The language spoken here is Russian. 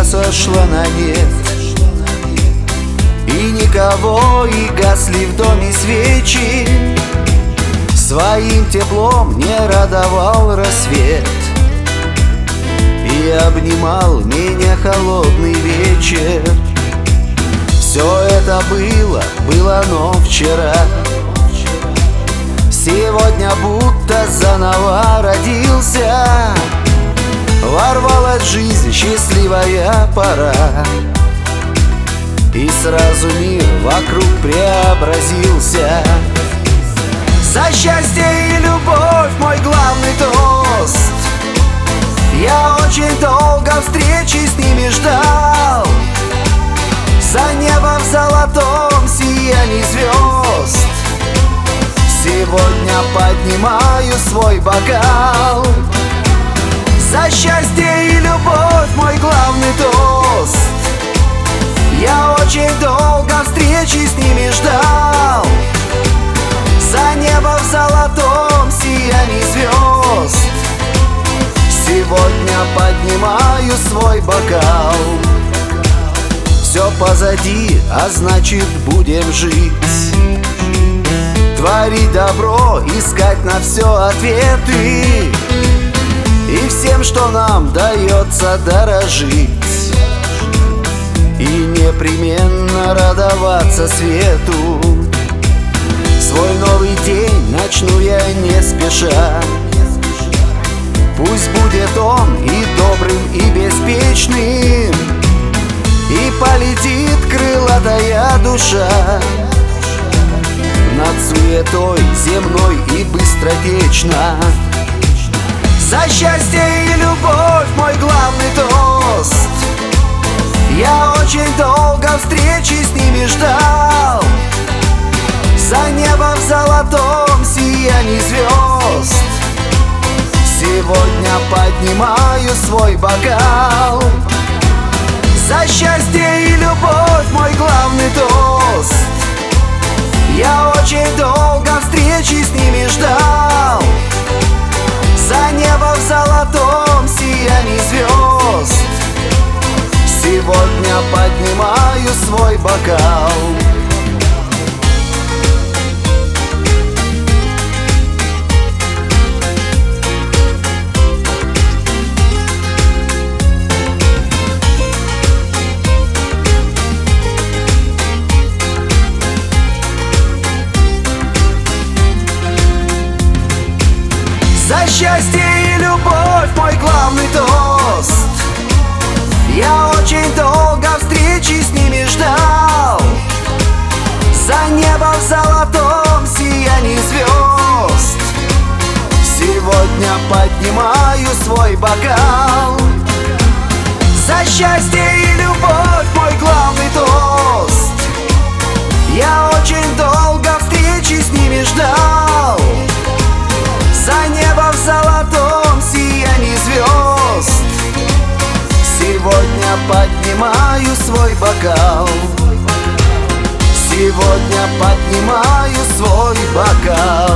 вся сошла на нет. И никого, и гасли в доме свечи, своим теплом не радовал рассвет. И обнимал меня холодный вечер. Все это было, но вчера. Сегодня будто заново родился. Ворвалась в жизнь счастливая пора. И сразу мир вокруг преобразился. За счастье и любовь мой главный тост. Я очень долго встречи с ними ждал. За небом в золотом сиянии звезд сегодня поднимаю свой бокал. За счастье и любовь мой главный тост. Я очень долго встречи с ними ждал. За небом в золотом сиянии звезд сегодня поднимаю свой бокал. Все позади, а значит будем жить, творить добро, искать на все ответы. И всем, что нам дается, дорожить. И непременно радоваться свету. Свой новый день начну я не спеша. Пусть будет он и добрым, и беспечным, и полетит крылатая душа над суетой земной и быстротечно. За счастье и любовь мой главный тост. Я очень долго встречи с ними ждал. За небом в золотом сиянии звезд сегодня поднимаю свой бокал. За счастье и любовь мой главный тост. Я очень долго встречи с ними ждал. За небом в золотом сиянии звезд сегодня поднимаю свой бокал. За счастье и любовь мой главный тост. Я очень долго встречи с ними ждал. За небом в золотом сиянии звезд сегодня поднимаю свой бокал. За счастье и любовь мой главный тост. Я очень долго встречи с ними ждал. За небом в золотом сиянии звезд сегодня поднимаю свой бокал. Сегодня поднимаю свой бокал.